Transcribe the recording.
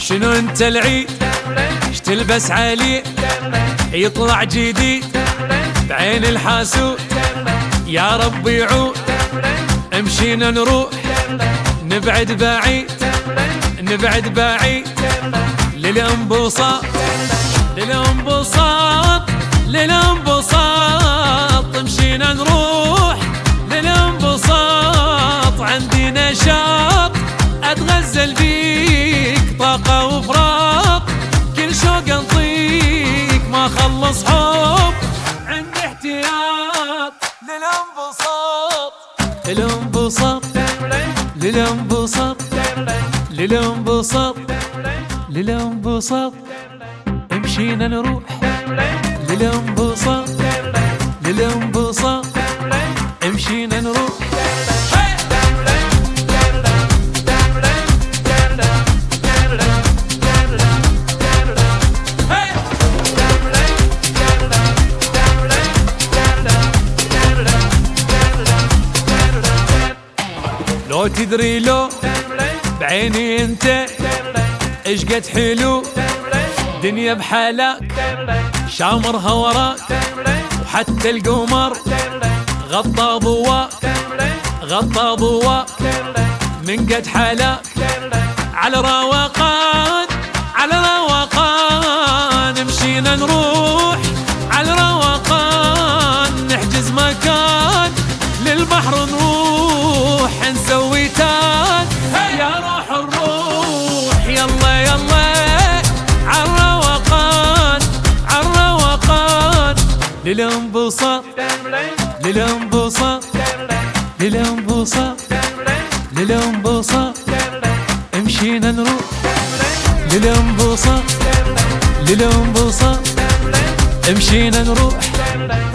شنو انت العيد اش تلبس عليه يطلع جديد بعين الحاسود يا رب يعود امشينا نروح نبعد بعيد نبعد بعيد للانبساط للانبساط للانبساط مشينا نروح للانبساط عندي نشاط اتغزل بيك طاقة وفراق كل شوق انطيك ما خلص حب عندي احتياط للانبساط للانبساط للانبساط للانبساط للانبساط مشينا نروح للانبساط للانبساط مشينا نروح لو تدري لو بعيني انت ايش قد حلو دنيا بحالك شامرها وراك وحتى القمر غطى ضواك غطى ضواك من قد حالك على رواقان على رواقان مشينا نروح على رواقان نحجز مكان للبحر نروح نسوي تان يا روح الروح يلا يلا عالروقان عالروقان للانبساط للانبساط للانبساط للانبساط مشينا نروح للانبساط للانبساط مشينا نروح